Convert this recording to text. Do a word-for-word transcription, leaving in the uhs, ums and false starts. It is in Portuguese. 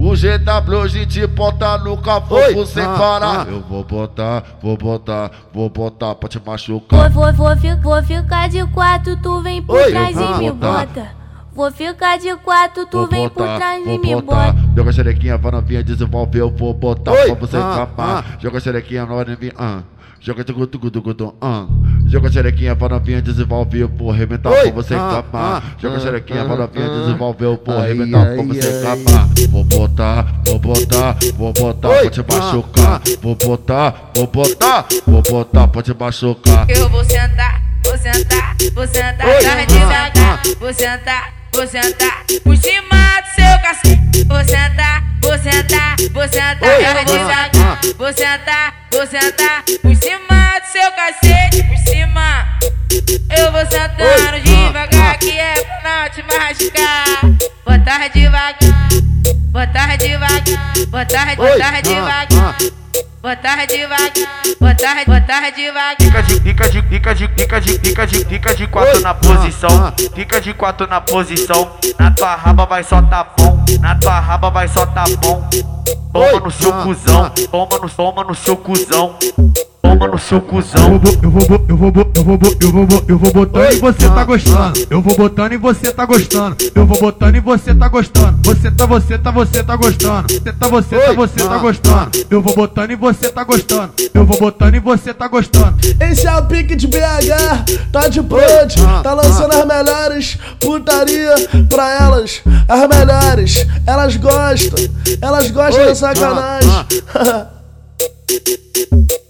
O G W a gente bota no cafofo sem ah, parar. ah. Eu vou botar, vou botar, vou botar pra te machucar. Vou, vou, vou, fi- vou ficar de quatro, tu vem por Oi, trás eu e vou me botar. bota. Vou ficar de quatro, tu Vou vem por botar, trás vou e me botar. bota. Joga a xerequinha, vai novinha, desenvolve, eu vou botar Oi, pra você ah, capar. ah. Joga a xerequinha, novinha, ah. Joga tugu tugu tugu tum, ah. Joga a xerequinha, vai novinha, desenvolve, eu vou arrebentar Oi, pra você ah, capar. ah. Joga a xerequinha, vai novinha, ah. desenvolve, eu vou Ai, arrebentar pra ai, você ai. capar. Vou botar, vou botar, vou botar Oi, pra te ah, machucar. Vou botar, vou botar, vou botar pra te machucar. Eu vou sentar, vou sentar, vou sentar, Oi, tá ah, devagar. Vou sentar, vou sentar, por cima do seu cacete. Vou sentar, vou sentar, vou sentar, Oi, tá ah, devagar. ah. Vou sentar, vou sentar, por cima do seu cacete, por cima. Eu vou Oi, sentando ah, devagar, ah. que é pra não te machucar. Botar devagar, botar devagar, botar, Oi, botar ah, devagar. ah. Botar devagar, botar, botar devagar. Fica de, fica de, fica de, fica de, fica de, fica de quatro Oi, na posição. ah, Fica de quatro na posição. Na tua raba vai só tapão. Na tua raba vai só tapão. Toma Oi, no seu ah, cuzão. ah. Toma no, toma no seu cuzão. Toma no seu Eu cuzão. vou, eu vou, bo- eu vou, bo- eu vou, bo- eu vou, bo- eu vou botando Oi, e você ah, tá gostando. Eu vou botando e você tá gostando. Eu vou botando e você tá gostando. Você tá, você tá, você tá gostando. Você tá, você tá, Oi, você tá ah, gostando. Eu vou botando e você tá gostando. Eu vou botando e você tá gostando. Esse é o pique de B H, tá de prod, ah, tá lançando as melhores putaria pra elas, as melhores, elas gostam, elas gostam Oi, da sacanagem. ah,